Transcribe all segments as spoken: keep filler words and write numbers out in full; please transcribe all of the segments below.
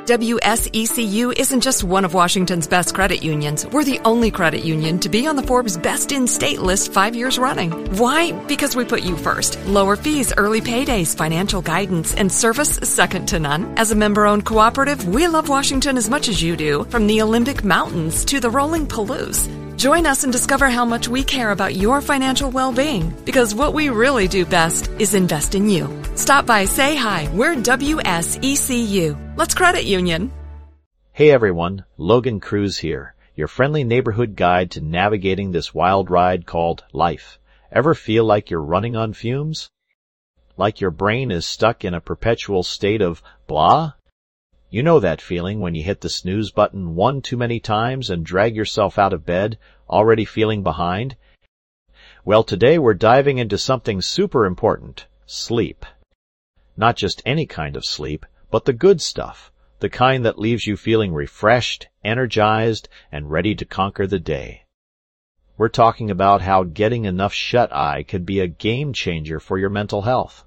W S E C U isn't just one of Washington's best credit unions. We're the only credit union to be on the Forbes Best in State list five years running. Why? Because we put you first. Lower fees, early paydays, financial guidance, and service second to none. As a member-owned cooperative, we love Washington as much as you do, from the Olympic Mountains to the rolling Palouse. Join us and discover how much we care about your financial well-being, because what we really do best is invest in you. Stop by, say hi. We're W S E C U. Let's credit union. Hey everyone, Logan Cruz here, your friendly neighborhood guide to navigating this wild ride called life. Ever feel like you're running on fumes? Like your brain is stuck in a perpetual state of blah? You know that feeling when you hit the snooze button one too many times and drag yourself out of bed, already feeling behind? Well, today we're diving into something super important, sleep. Not just any kind of sleep, but the good stuff, the kind that leaves you feeling refreshed, energized, and ready to conquer the day. We're talking about how getting enough shut-eye could be a game changer for your mental health.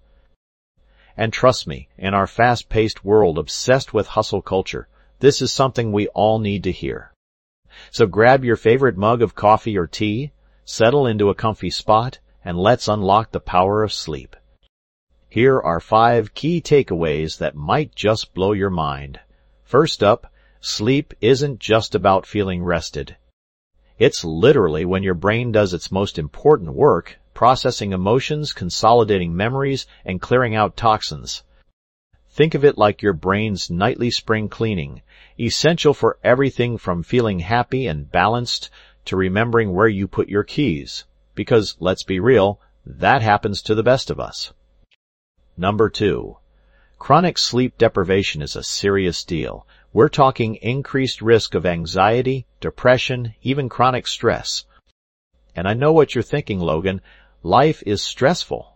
And trust me, in our fast-paced world obsessed with hustle culture, this is something we all need to hear. So grab your favorite mug of coffee or tea, settle into a comfy spot, and let's unlock the power of sleep. Here are five key takeaways that might just blow your mind. First up, sleep isn't just about feeling rested. It's literally when your brain does its most important work, processing emotions, consolidating memories, and clearing out toxins. Think of it like your brain's nightly spring cleaning, essential for everything from feeling happy and balanced to remembering where you put your keys. Because, let's be real, that happens to the best of us. Number two, chronic sleep deprivation is a serious deal. We're talking increased risk of anxiety, depression, even chronic stress. And I know what you're thinking, Logan. Life is stressful.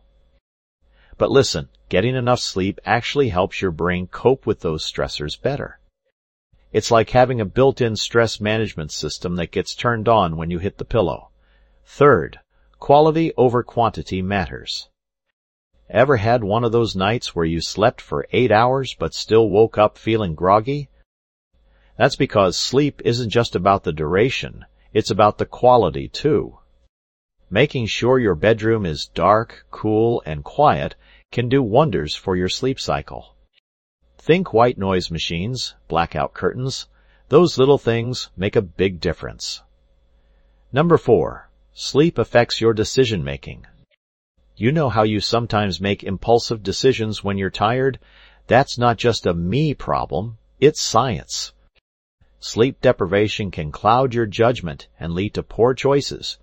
But listen, getting enough sleep actually helps your brain cope with those stressors better. It's like having a built-in stress management system that gets turned on when you hit the pillow. Third, quality over quantity matters. Ever had one of those nights where you slept for eight hours but still woke up feeling groggy? That's because sleep isn't just about the duration, it's about the quality too. Making sure your bedroom is dark, cool, and quiet can do wonders for your sleep cycle. Think white noise machines, blackout curtains. Those little things make a big difference. Number four, sleep affects your decision-making. You know how you sometimes make impulsive decisions when you're tired? That's not just a me problem, it's science. Sleep deprivation can cloud your judgment and lead to poor choices.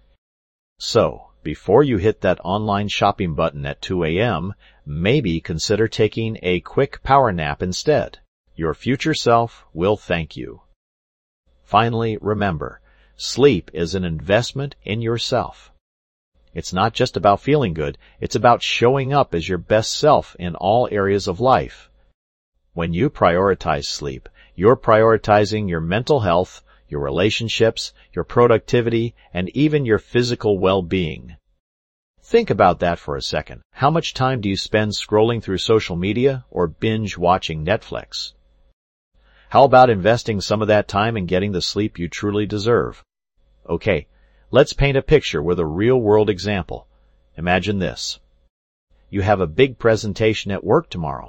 So, before you hit that online shopping button at two a.m., maybe consider taking a quick power nap instead. Your future self will thank you. Finally, remember, sleep is an investment in yourself. It's not just about feeling good, it's about showing up as your best self in all areas of life. When you prioritize sleep, you're prioritizing your mental health, your relationships, your productivity, and even your physical well-being. Think about that for a second. How much time do you spend scrolling through social media or binge watching Netflix? How about investing some of that time in getting the sleep you truly deserve? Okay, let's paint a picture with a real-world example. Imagine this. You have a big presentation at work tomorrow.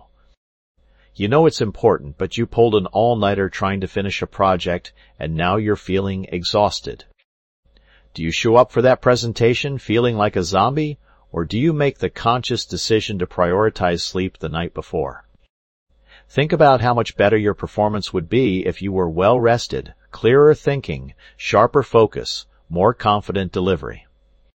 You know it's important, but you pulled an all-nighter trying to finish a project, and now you're feeling exhausted. Do you show up for that presentation feeling like a zombie, or do you make the conscious decision to prioritize sleep the night before? Think about how much better your performance would be if you were well-rested, clearer thinking, sharper focus, more confident delivery.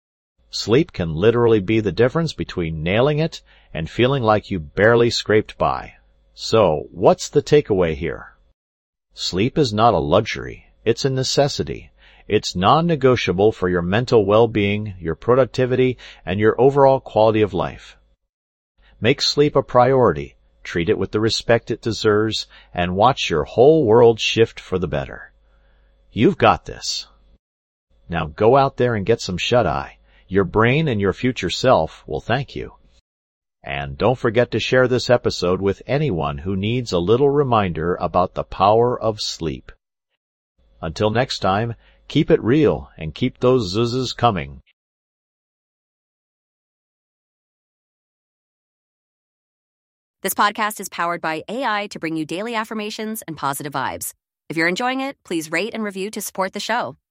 Sleep can literally be the difference between nailing it and feeling like you barely scraped by. So, what's the takeaway here? Sleep is not a luxury, it's a necessity. It's non-negotiable for your mental well-being, your productivity, and your overall quality of life. Make sleep a priority, treat it with the respect it deserves, and watch your whole world shift for the better. You've got this. Now go out there and get some shut-eye. Your brain and your future self will thank you. And don't forget to share this episode with anyone who needs a little reminder about the power of sleep. Until next time, keep it real and keep those zuzzes coming. This podcast is powered by A I to bring you daily affirmations and positive vibes. If you're enjoying it, please rate and review to support the show.